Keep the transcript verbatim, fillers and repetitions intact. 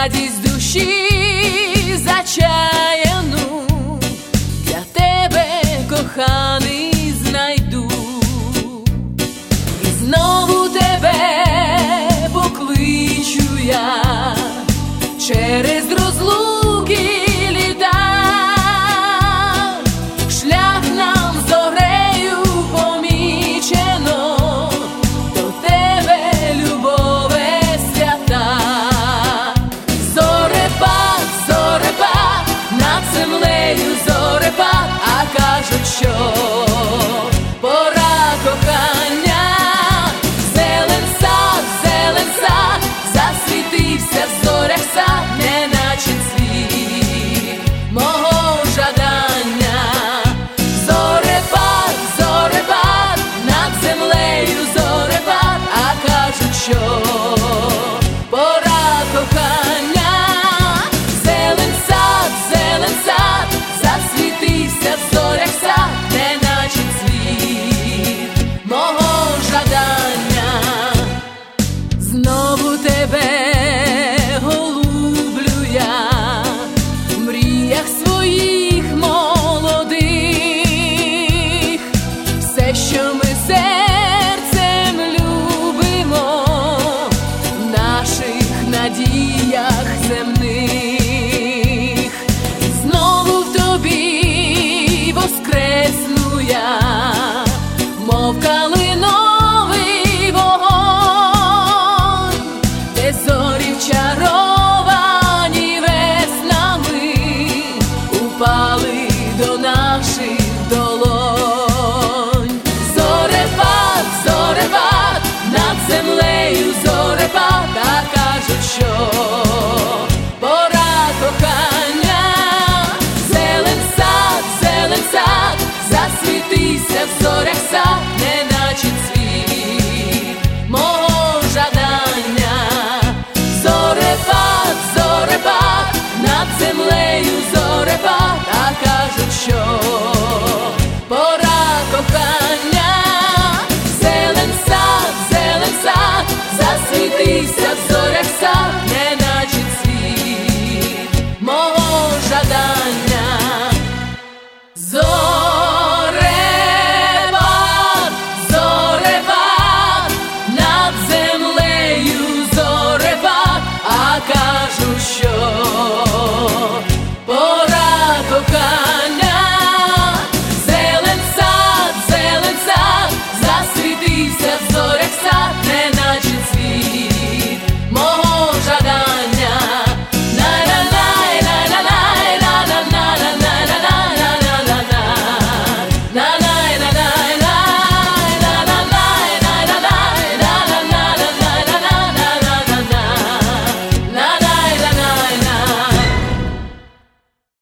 радість душі зачаяну, для тебе, коханий, знайду, і знову тебе покличу я через розлуки літа. Шлях нам зорею помічено, до тебе любове свята. Зорепад, зорепад, над землею зорепад, а кажуть, що пора кохання. Зелен сад, зелен сад, засвітився в зорях сад, неначе цвіт мого жадання. Зорепад, зорепад, над землею зорепад, а кажуть, що пора кохання. Зелен сад, зелен сад, засвітився в зорях сад, неначе цвіт мого жадання. Знову тебе голублю я в мріях своїх молодих. Все, що ми серцем любимо, в наших надіях земних. І знову в тобі воскресну я, мов калиновий вогонь, де зорі вчаровані веснами упали до наших долонь. Зорепад, зорепад, над землею зорепад, а кажуть, що пора кохання. Зелен сад, зелен сад, засвітився в зорях сад, неначе цвіт мого жадання. Зорепад, зорепад, над землею зорепад, а кажуть, що пора кохання. Зелен сад, зелен сад, засвітився в зорях сад.